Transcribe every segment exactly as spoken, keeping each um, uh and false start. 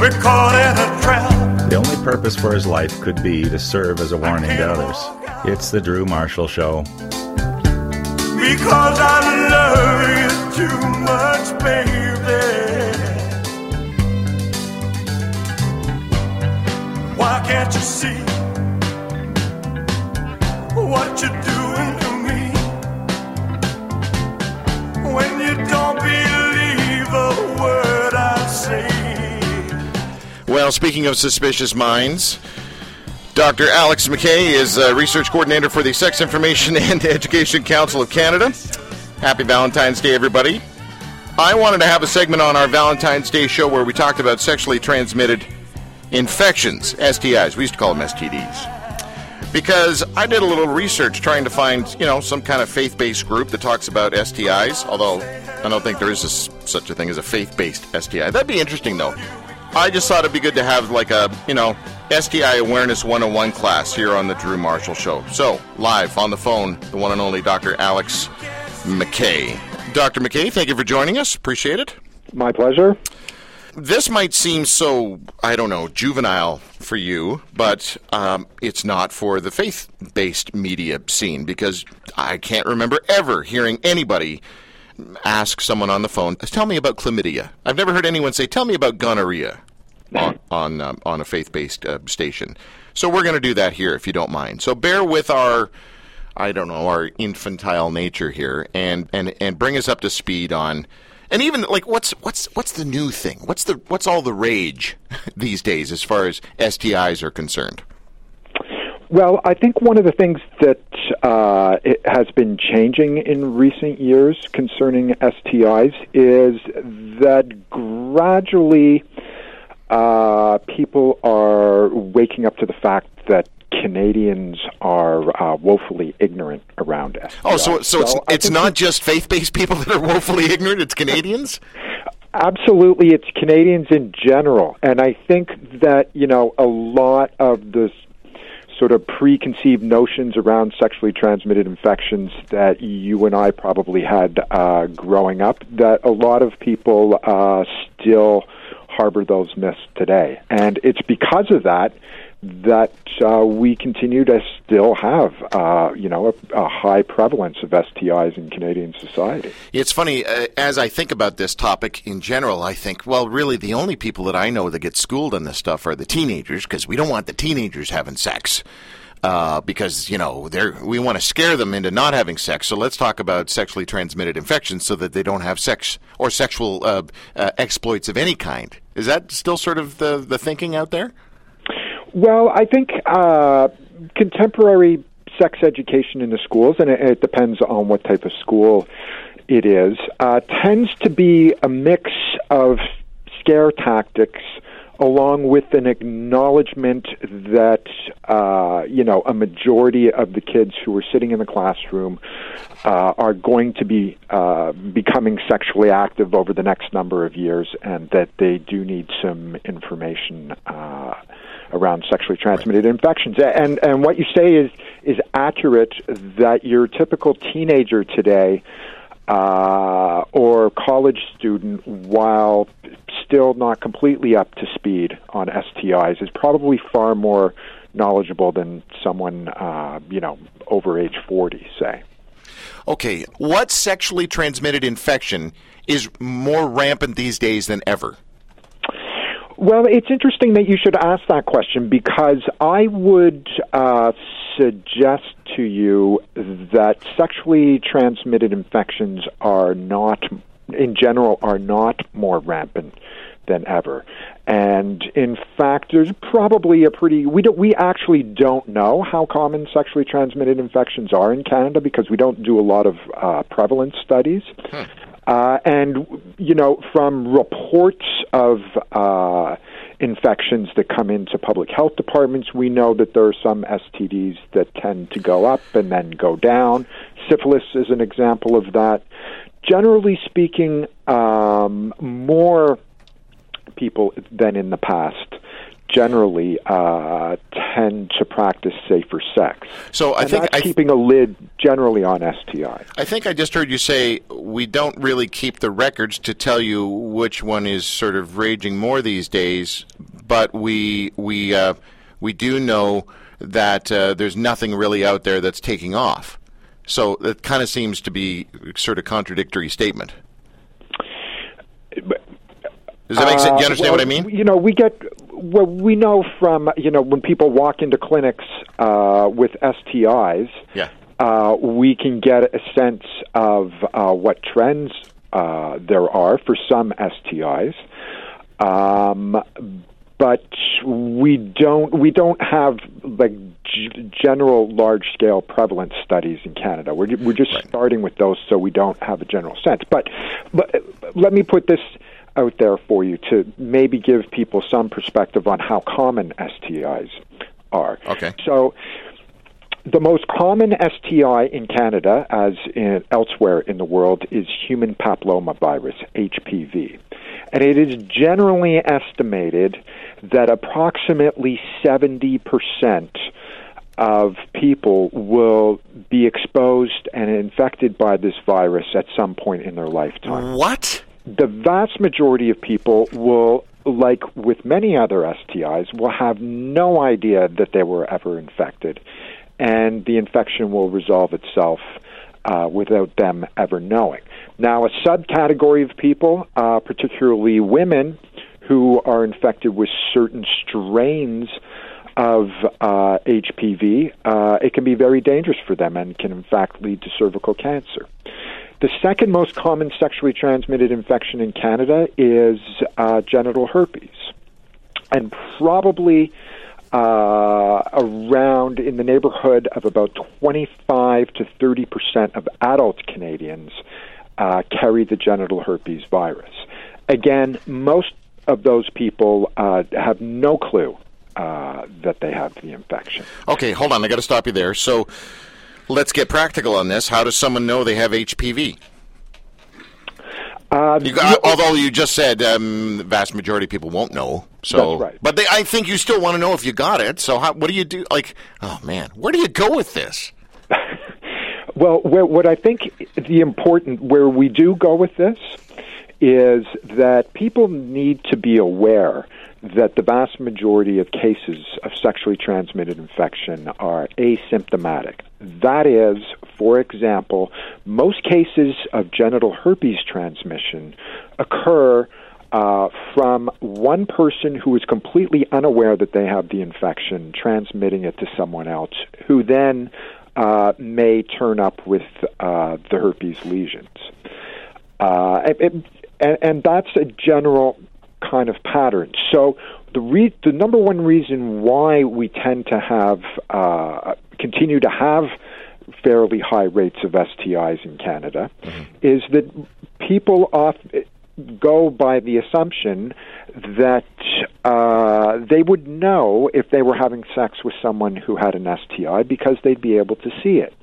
we're caught in a trap. The only purpose for his life could be to serve as a warning to others. It's the Drew Marshall Show. Because I love you too much, baby. Why can't you see what you're doing to me? When you don't believe a word I say. Well, speaking of suspicious minds, Doctor Alex McKay is uh, research coordinator for the Sex Information and Education Council of Canada. Happy Valentine's Day, everybody. I wanted to have a segment on our Valentine's Day show where we talked about sexually transmitted infections, S T Is. We used to call them S T Ds. Because I did a little research trying to find, you know, some kind of faith-based group that talks about S T Is, although I don't think there is a, such a thing as a faith-based S T I. That'd be interesting, though. I just thought it'd be good to have, like, a, you know, S T I Awareness one oh one class here on the Drew Marshall Show. So, live on the phone, the one and only Doctor Alex McKay. Doctor McKay, thank you for joining us. Appreciate it. My pleasure. This might seem so, I don't know, juvenile for you, but um, it's not for the faith-based media scene, because I can't remember ever hearing anybody ask someone on the phone, tell me about chlamydia. I've never heard anyone say, tell me about gonorrhea on on, um, on a faith-based uh, station. So we're going to do that here, if you don't mind. So bear with our, I don't know, our infantile nature here, and, and, and bring us up to speed on... And even like what's what's what's the new thing? What's the what's all the rage these days as far as S T Is are concerned? Well, I think one of the things that uh, it has been changing in recent years concerning S T Is is that gradually uh, people are waking up to the fact that Canadians are uh, woefully ignorant around S T Is. Oh, so so it's so it's not just faith-based people that are woefully ignorant, it's Canadians? Absolutely, it's Canadians in general. And I think that, you know, a lot of the sort of preconceived notions around sexually transmitted infections that you and I probably had uh, growing up, that a lot of people uh, still harbor those myths today. And it's because of that that uh, we continue to still have, uh, you know, a, a high prevalence of S T Is in Canadian society. It's funny, uh, as I think about this topic in general, I think, well, really the only people that I know that get schooled on this stuff are the teenagers, because we don't want the teenagers having sex. Uh, because, you know, they're, we want to scare them into not having sex. So let's talk about sexually transmitted infections so that they don't have sex or sexual uh, uh, exploits of any kind. Is that still sort of the, the thinking out there? Well, I think uh, contemporary sex education in the schools, and it, it depends on what type of school it is, uh, tends to be a mix of scare tactics along with an acknowledgement that, uh, you know, a majority of the kids who are sitting in the classroom uh, are going to be uh, becoming sexually active over the next number of years, and that they do need some information uh around sexually transmitted infections. And and what you say is is accurate, that your typical teenager today uh, or college student, while still not completely up to speed on S T Is, is probably far more knowledgeable than someone, uh, you know, over age forty, say. Okay, what sexually transmitted infection is more rampant these days than ever? Well, it's interesting that you should ask that question, because I would uh, suggest to you that sexually transmitted infections are not, in general, are not more rampant than ever. And in fact, there's probably a pretty, we don't, we actually don't know how common sexually transmitted infections are in Canada, because we don't do a lot of uh, prevalence studies. Hmm. Uh, and, you know, from reports of uh, infections that come into public health departments, we know that there are some S T Ds that tend to go up and then go down. Syphilis is an example of that. Generally speaking, um, more people than in the past generally uh, tend to practice safer sex. So I and think that's I th- keeping a lid generally on S T Is. I think I just heard you say we don't really keep the records to tell you which one is sort of raging more these days, but we we uh, we do know that uh, there's nothing really out there that's taking off. So it kind of seems to be sort of contradictory statement. Does that make sense? Do you understand uh, well, what I mean? You know, we get well, we know from you know when people walk into clinics uh, with S T Is. Yeah. Uh, we can get a sense of uh, what trends uh, there are for some S T Is, um, but we don't we don't have like g- general large scale prevalence studies in Canada. We're we're just right. starting with those, so we don't have a general sense. But but let me put this out there for you to maybe give people some perspective on how common S T Is are. Okay. So. The most common S T I in Canada, as in elsewhere in the world, is human papillomavirus, H P V. And it is generally estimated that approximately seventy percent of people will be exposed and infected by this virus at some point in their lifetime. What? The vast majority of people will, like with many other S T Is, will have no idea that they were ever infected. And the infection will resolve itself uh, without them ever knowing. Now, a subcategory of people, uh, particularly women, who are infected with certain strains of uh, H P V, uh, it can be very dangerous for them and can, in fact, lead to cervical cancer. The second most common sexually transmitted infection in Canada is uh, genital herpes. And probably... Uh, around in the neighborhood of about twenty-five to thirty percent of adult Canadians uh, carry the genital herpes virus. Again, most of those people uh, have no clue uh, that they have the infection. Okay, hold on. I got to stop you there. So let's get practical on this. How does someone know they have H P V? Uh, you got, although you just said um, the vast majority of people won't know. So, that's right. But they, I think you still want to know if you got it. So how, what do you do? Like, oh, man, where do you go with this? Well, where, what I think the important, where we do go with this, is that people need to be aware that the vast majority of cases of sexually transmitted infection are asymptomatic. That is, for example, most cases of genital herpes transmission occur uh, from one person who is completely unaware that they have the infection, transmitting it to someone else, who then uh, may turn up with uh, the herpes lesions. Uh, it, and, and that's a general kind of pattern. So the re- the number one reason why we tend to have uh, continue to have fairly high rates of S T Is in Canada mm-hmm. is that people often go by the assumption that uh, they would know if they were having sex with someone who had an S T I because they'd be able to see it.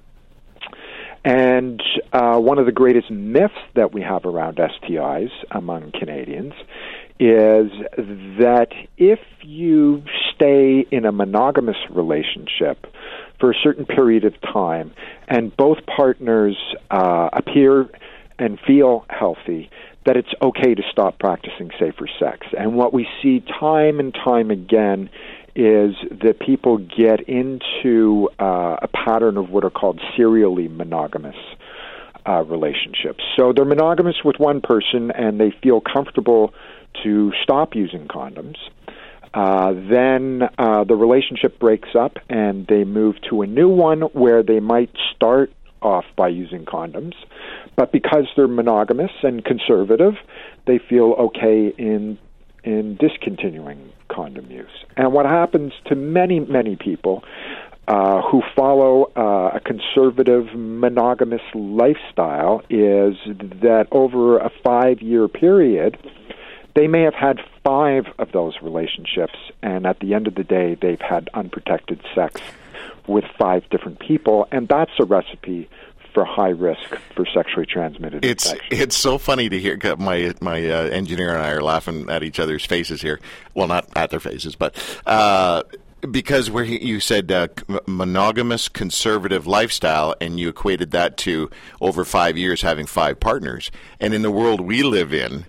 And uh, one of the greatest myths that we have around S T Is among Canadians is that if you stay in a monogamous relationship for a certain period of time and both partners uh, appear and feel healthy, that it's okay to stop practicing safer sex. And what we see time and time again is that people get into uh, a pattern of what are called serially monogamous uh, relationships. So they're monogamous with one person and they feel comfortable to stop using condoms. Uh, then uh, the relationship breaks up and they move to a new one where they might start off by using condoms, but because they're monogamous and conservative, they feel okay in in discontinuing condom use. And what happens to many, many people uh, who follow uh, a conservative monogamous lifestyle is that over a five-year period, they may have had five of those relationships, and at the end of the day, they've had unprotected sex with five different people, and that's a recipe for high risk for sexually transmitted it's, infection. It's so funny to hear. My my uh, engineer and I are laughing at each other's faces here. Well, not at their faces, but uh, because where you said uh, monogamous conservative lifestyle, and you equated that to over five years having five partners. And in the world we live in,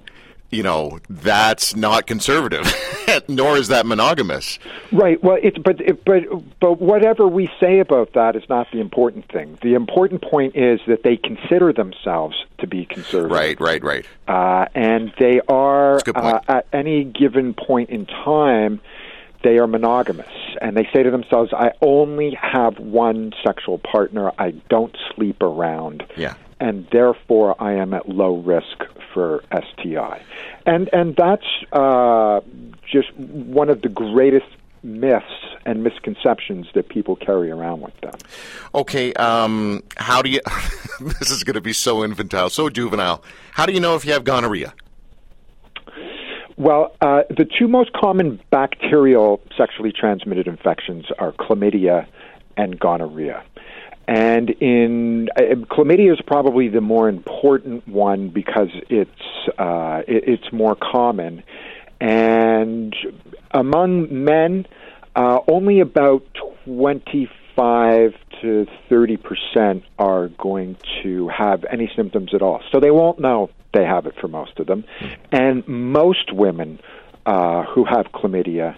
you know, that's not conservative, nor is that monogamous. Right. Well, it's but it, but but whatever we say about that is not the important thing. The important point is that they consider themselves to be conservative. Right. Right. Right. Uh, and they are That's a good point. uh, at any given point in time, they are monogamous, and they say to themselves, "I only have one sexual partner. I don't sleep around." Yeah. And therefore I am at low risk for S T I. And and that's uh, just one of the greatest myths and misconceptions that people carry around with them. Okay, um, how do you... this is going to be so infantile, so juvenile. How do you know if you have gonorrhea? Well, uh, the two most common bacterial sexually transmitted infections are chlamydia and gonorrhea. And in uh, chlamydia is probably the more important one because it's uh, it, it's more common. And among men, uh, only about twenty-five to thirty percent are going to have any symptoms at all. So they won't know they have it for most of them. And most women uh, who have chlamydia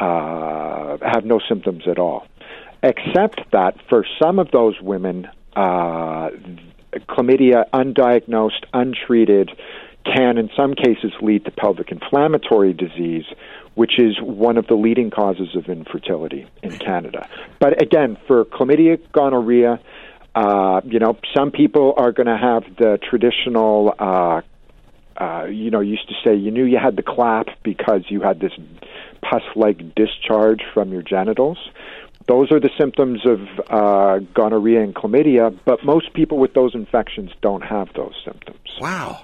uh, have no symptoms at all. Except that for some of those women, uh, chlamydia, undiagnosed, untreated, can in some cases lead to pelvic inflammatory disease, which is one of the leading causes of infertility in Canada. But again, for chlamydia, gonorrhea, uh, you know, some people are going to have the traditional, uh, uh, you know, used to say you knew you had the clap because you had this pus-like discharge from your genitals. Those are the symptoms of uh, gonorrhea and chlamydia, but most people with those infections don't have those symptoms. Wow.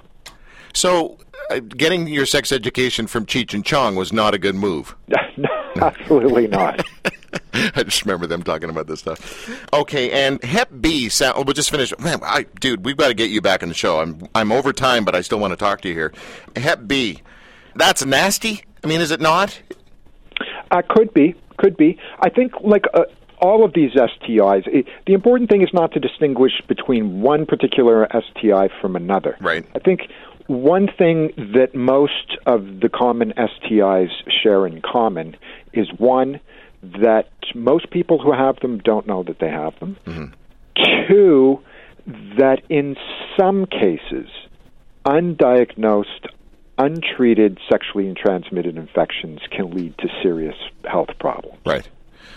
So uh, getting your sex education from Cheech and Chong was not a good move. No, absolutely not. I just remember them talking about this stuff. Okay, and Hep B, sound, we'll just finish. Man, I, dude, we've got to get you back on the show. I'm I'm over time, but I still want to talk to you here. Hep B, that's nasty? I mean, is it not? Uh, could be. Could be. I think, like uh, all of these S T Is, it, the important thing is not to distinguish between one particular S T I from another. Right. I think one thing that most of the common S T Is share in common is, one, that most people who have them don't know that they have them. Mm-hmm. Two, that in some cases, undiagnosed, untreated sexually transmitted infections can lead to serious health problems. Right.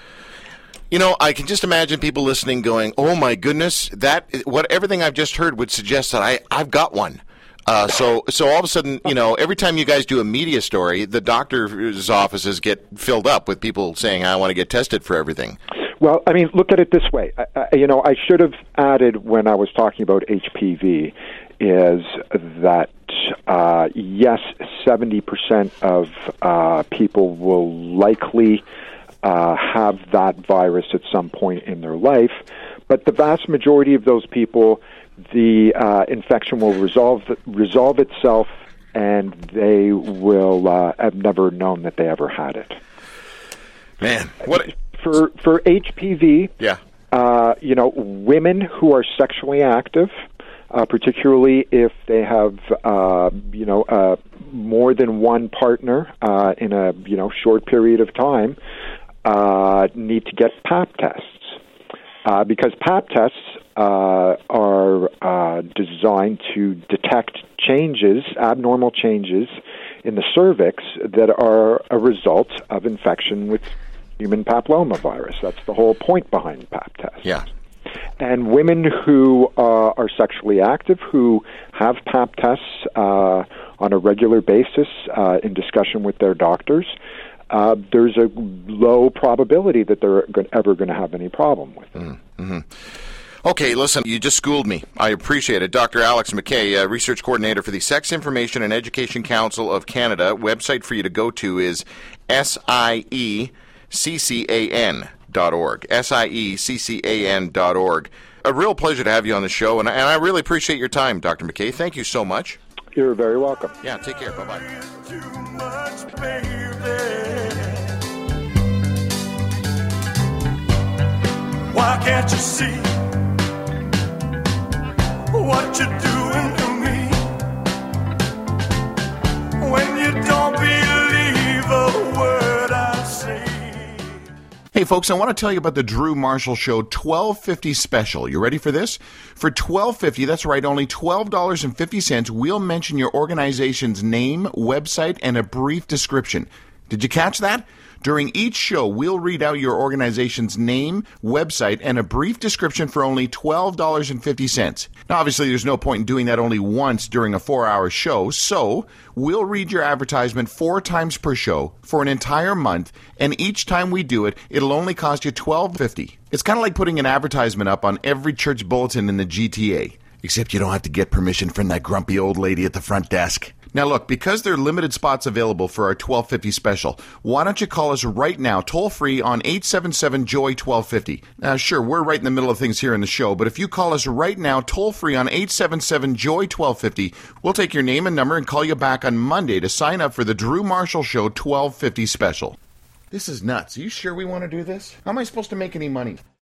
You know, I can just imagine people listening going, "Oh my goodness, that what everything I've just heard would suggest that I I've got one." Uh, so so all of a sudden, you know, every time you guys do a media story, the doctor's offices get filled up with people saying, "I want to get tested for everything." Well, I mean, look at it this way. I, I, you know, I should have added when I was talking about H P V is that, uh, yes, seventy percent of uh, people will likely uh, have that virus at some point in their life, but the vast majority of those people, the uh, infection will resolve resolve itself, and they will uh, have never known that they ever had it. Man, what for for H P V? Yeah, uh, you know, women who are sexually active, uh, particularly if they have uh, you know uh, more than one partner uh, in a you know short period of time, uh, need to get Pap tests uh, because Pap tests uh, are uh, designed to detect changes, abnormal changes in the cervix that are a result of infection with human papillomavirus. That's the whole point behind Pap tests. Yeah. And women who uh, are sexually active, who have Pap tests uh, on a regular basis uh, in discussion with their doctors, uh, there's a low probability that they're ever going to have any problem with it. Mm-hmm. Okay, listen, you just schooled me. I appreciate it. Doctor Alex McKay, uh, Research Coordinator for the Sex Information and Education Council of Canada. Website for you to go to is S I E C C A N dot org. S I E C C A N dot org. A real pleasure to have you on the show, and, and I really appreciate your time, Doctor McKay. Thank you so much. You're very welcome. Yeah, take care. Bye-bye. Too much, baby. Why can't you see what you're doing to me? Hey folks, I want to tell you about the Drew Marshall Show twelve fifty special. You ready for this? For twelve fifty, that's right, only twelve dollars and fifty cents, we'll mention your organization's name, website, and a brief description. Did you catch that? During each show, we'll read out your organization's name, website, and a brief description for only twelve dollars and fifty cents. Now, obviously, there's no point in doing that only once during a four-hour show, so we'll read your advertisement four times per show for an entire month, and each time we do it, it'll only cost you twelve dollars and fifty cents. It's kind of like putting an advertisement up on every church bulletin in the G T A, except you don't have to get permission from that grumpy old lady at the front desk. Now look, because there are limited spots available for our twelve fifty special, why don't you call us right now, toll-free on eight seven seven, J O Y, twelve fifty. Now sure, we're right in the middle of things here in the show, but if you call us right now, toll-free on eight seven seven, J O Y, twelve fifty, we'll take your name and number and call you back on Monday to sign up for the Drew Marshall Show twelve fifty special. This is nuts. Are you sure we want to do this? How am I supposed to make any money?